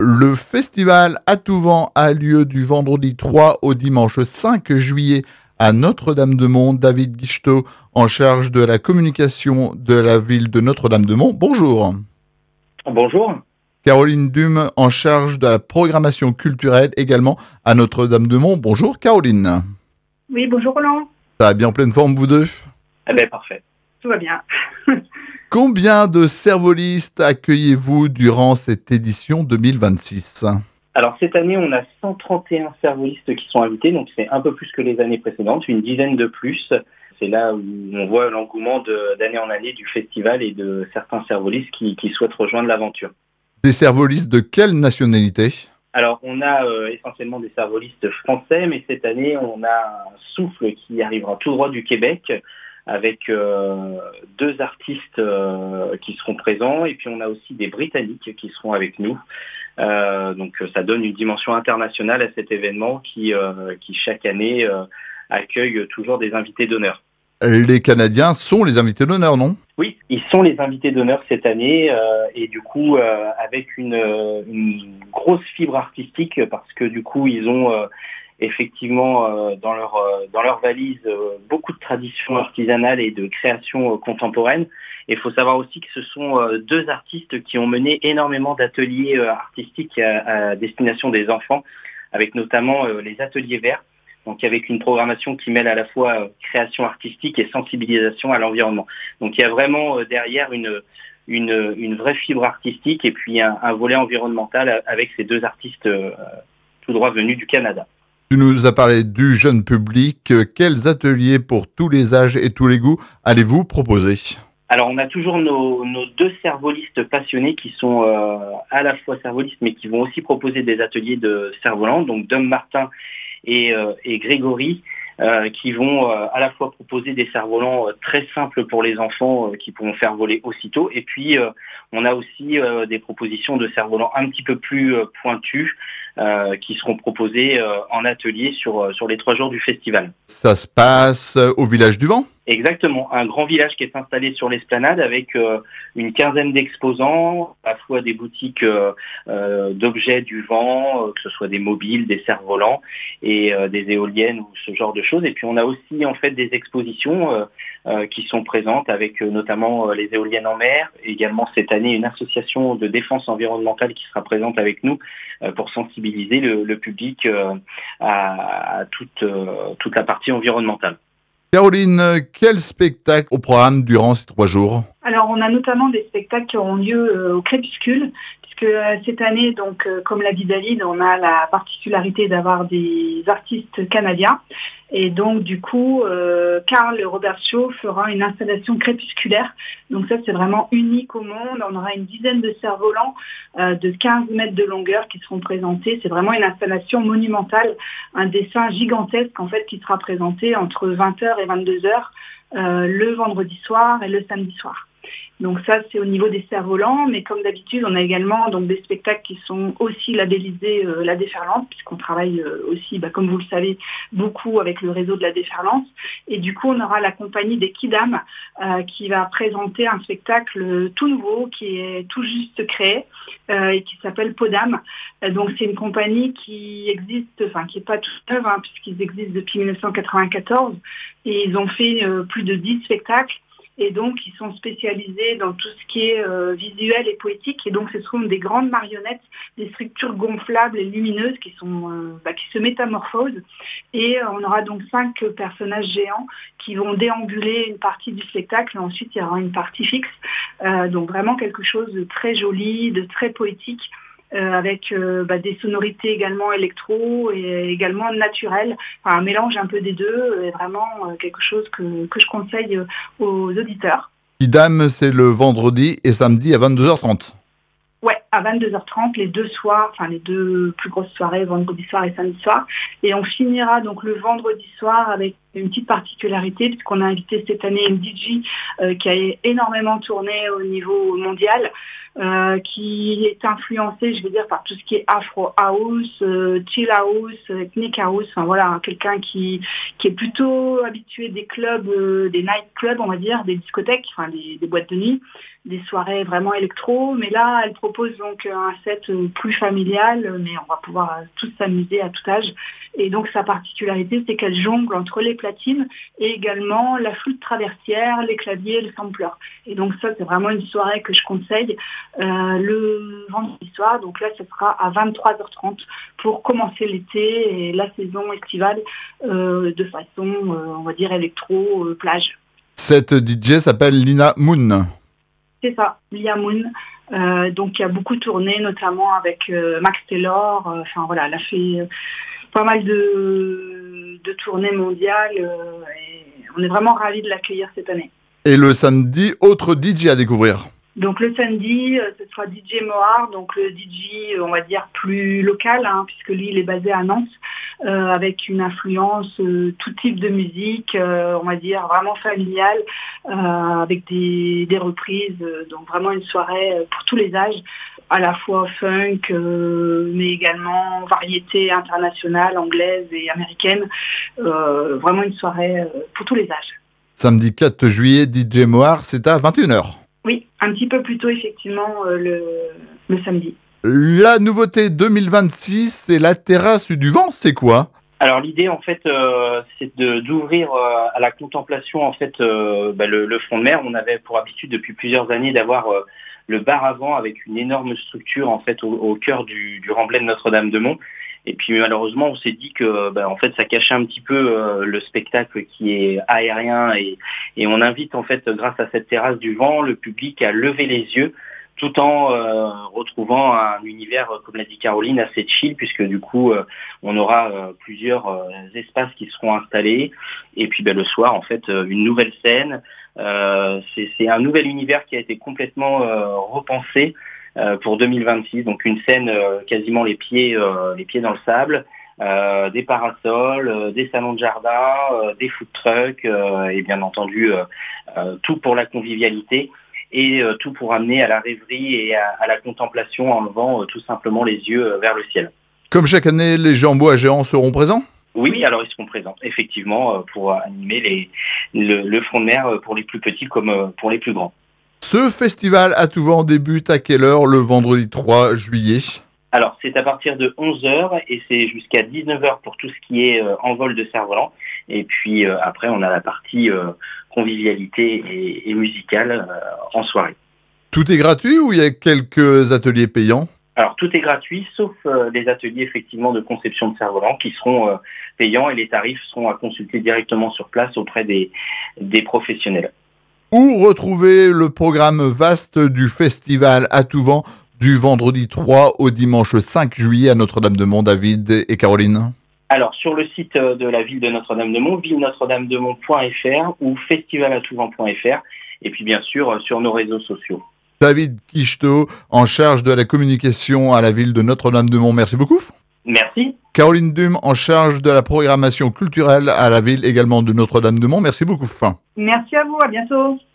Le festival À tout vent a lieu du vendredi 3 au dimanche 5 juillet à Notre-Dame-de-Mont. David Guichetot, en charge de la communication de la ville de Notre-Dame-de-Mont. Bonjour. Bonjour. Caroline Dume, en charge de la programmation culturelle également à Notre-Dame-de-Mont. Bonjour Caroline. Oui, bonjour Roland. Ça va bien en pleine forme vous deux? Eh bien, parfait. Tout va bien. Combien de cervolistes accueillez-vous durant cette édition 2026? Alors, cette année, on a 131 cervolistes qui sont invités, donc c'est un peu plus que les années précédentes, une dizaine de plus. C'est là où on voit l'engouement d'année en année du festival et de certains cervolistes qui souhaitent rejoindre l'aventure. Des cervolistes de quelle nationalité? Alors, on a essentiellement des cervolistes français, mais cette année, on a un souffle qui arrivera tout droit du Québec, avec deux artistes qui seront présents, et puis on a aussi des Britanniques qui seront avec nous. Donc ça donne une dimension internationale à cet événement qui chaque année accueille toujours des invités d'honneur. Les Canadiens sont les invités d'honneur, non? Oui, ils sont les invités d'honneur cette année, et du coup avec une grosse fibre artistique, parce que du coup ils ont effectivement dans leur valise beaucoup de traditions artisanales et de créations contemporaines. Et il faut savoir aussi que ce sont deux artistes qui ont mené énormément d'ateliers artistiques à destination des enfants, avec notamment les ateliers verts, donc avec une programmation qui mêle à la fois création artistique et sensibilisation à l'environnement. Donc il y a vraiment derrière une vraie fibre artistique et puis un volet environnemental avec ces deux artistes tout droit venus du Canada. Tu nous as parlé du jeune public. Quels ateliers pour tous les âges et tous les goûts allez-vous proposer? Alors, on a toujours nos deux cervolistes passionnés qui sont à la fois cervolistes, mais qui vont aussi proposer des ateliers de cerf-volant, donc Dom Martin et Grégory, qui vont à la fois proposer des cerfs-volants très simples pour les enfants qui pourront faire voler aussitôt. Et puis, on a aussi des propositions de cerfs-volants un petit peu plus pointus qui seront proposés en atelier sur les 3 jours du festival. Ça se passe au Village du Vent? Exactement, un grand village qui est installé sur l'esplanade avec une quinzaine d'exposants, à la fois des boutiques d'objets du vent, que ce soit des mobiles, des cerfs-volants et des éoliennes ou ce genre de choses. Et puis on a aussi en fait des expositions qui sont présentes avec notamment les éoliennes en mer, et également cette année une association de défense environnementale qui sera présente avec nous pour sensibiliser le public à toute la partie environnementale. Caroline, quel spectacle au programme durant ces 3 jours? Alors, on a notamment des spectacles qui auront lieu au Crépuscule, puisque cette année, donc, comme l'a dit David, on a la particularité d'avoir des artistes canadiens. Et donc, du coup, Karl Robert Shaw fera une installation crépusculaire. Donc ça, c'est vraiment unique au monde. On aura une dizaine de cerfs-volants de 15 mètres de longueur qui seront présentés. C'est vraiment une installation monumentale, un dessin gigantesque, en fait, qui sera présenté entre 20h et 22h le vendredi soir et le samedi soir. Donc ça, c'est au niveau des cerfs-volants, mais comme d'habitude, on a également donc des spectacles qui sont aussi labellisés La Déferlante, puisqu'on travaille aussi, comme vous le savez, beaucoup avec le réseau de La Déferlante. Et du coup, on aura la compagnie des Kidam qui va présenter un spectacle tout nouveau, qui est tout juste créé et qui s'appelle Podam. Donc c'est une compagnie qui existe, qui n'est pas toute neuve, puisqu'ils existent depuis 1994, et ils ont fait plus de 10 spectacles. Et donc, ils sont spécialisés dans tout ce qui est visuel et poétique. Et donc, ce sont des grandes marionnettes, des structures gonflables et lumineuses qui se métamorphosent. Et on aura donc 5 personnages géants qui vont déambuler une partie du spectacle. Et ensuite, il y aura une partie fixe. Donc, vraiment quelque chose de très joli, de très poétique. Avec des sonorités également électro et également naturelles, un mélange un peu des deux, et vraiment quelque chose que je conseille aux auditeurs. Kidam, c'est le vendredi et samedi à 22h30. Ouais, à 22h30, les 2 soirs, les 2 plus grosses soirées, vendredi soir et samedi soir. Et on finira donc le vendredi soir avec une petite particularité, puisqu'on a invité cette année une DJ qui a énormément tourné au niveau mondial, qui est influencée, je veux dire, par tout ce qui est Afro House, Chill House, Ethnic House, quelqu'un qui est plutôt habitué des clubs, des night clubs, on va dire, des discothèques, des boîtes de nuit, des soirées vraiment électro. Mais là, elle propose donc un set plus familial, mais on va pouvoir tous s'amuser à tout âge. Et donc sa particularité, c'est qu'elle jongle entre les platines et également la flûte traversière, les claviers, le sampler. Et donc ça, c'est vraiment une soirée que je conseille le vendredi soir. Donc là, ce sera à 23h30 pour commencer l'été et la saison estivale de façon, on va dire, électro-plage. Cette DJ s'appelle Lina Moon. C'est ça, Lia Moon. Donc il y a beaucoup tourné, notamment avec Max Taylor. Enfin voilà, elle a fait pas mal de tournées mondiales et on est vraiment ravis de l'accueillir cette année. Et le samedi, autre DJ à découvrir. Donc le samedi, ce sera DJ Mohar, donc le DJ, on va dire, plus local, puisque lui, il est basé à Nantes, avec une influence tout type de musique, on va dire, vraiment familiale, avec des reprises, donc vraiment une soirée pour tous les âges, à la fois funk, mais également variété internationale, anglaise et américaine, vraiment une soirée pour tous les âges. Samedi 4 juillet, DJ Mohar, c'est à 21h. Oui, un petit peu plus tôt, effectivement, le samedi. La nouveauté 2026, c'est la terrasse du vent, c'est quoi ? Alors l'idée, en fait, c'est d'ouvrir à la contemplation, en fait, le front de mer. On avait pour habitude depuis plusieurs années d'avoir le bar à vent avec une énorme structure, en fait, au cœur du remblai de Notre-Dame-de-Mont. Et puis malheureusement, on s'est dit que en fait, ça cachait un petit peu le spectacle qui est aérien et on invite en fait, grâce à cette terrasse du vent, le public à lever les yeux tout en retrouvant un univers, comme l'a dit Caroline, assez chill, puisque du coup, on aura plusieurs espaces qui seront installés. Et puis le soir, en fait, une nouvelle scène. C'est un nouvel univers qui a été complètement repensé pour 2026, donc une scène quasiment les pieds dans le sable, des parasols, des salons de jardin, des food trucks et bien entendu tout pour la convivialité et tout pour amener à la rêverie et à la contemplation en levant tout simplement les yeux vers le ciel. Comme chaque année, les gens en bois géants seront présents ? Oui, alors ils seront présents, effectivement, pour animer le front de mer pour les plus petits comme pour les plus grands. Ce festival à tout vent débute à quelle heure le vendredi 3 juillet ? Alors, c'est à partir de 11h et c'est jusqu'à 19h pour tout ce qui est envol de cerf-volant. Et puis après, on a la partie convivialité et musicale en soirée. Tout est gratuit ou il y a quelques ateliers payants ? Alors, tout est gratuit, sauf les ateliers effectivement de conception de cerf-volant qui seront payants et les tarifs seront à consulter directement sur place auprès des professionnels. Où retrouver le programme vaste du festival à tout vent du vendredi 3 au dimanche 5 juillet à Notre-Dame-de-Mont, David et Caroline ? Alors, sur le site de la ville de Notre-Dame-de-Mont, ville-notre-dame-de-mont.fr ou festivalatouvent.fr et puis bien sûr sur nos réseaux sociaux. David Guichetot, en charge de la communication à la ville de Notre-Dame-de-Mont. Merci beaucoup. Merci. Caroline Dume, en charge de la programmation culturelle à la ville également de Notre-Dame-de-Mont. Merci beaucoup. Merci à vous, à bientôt.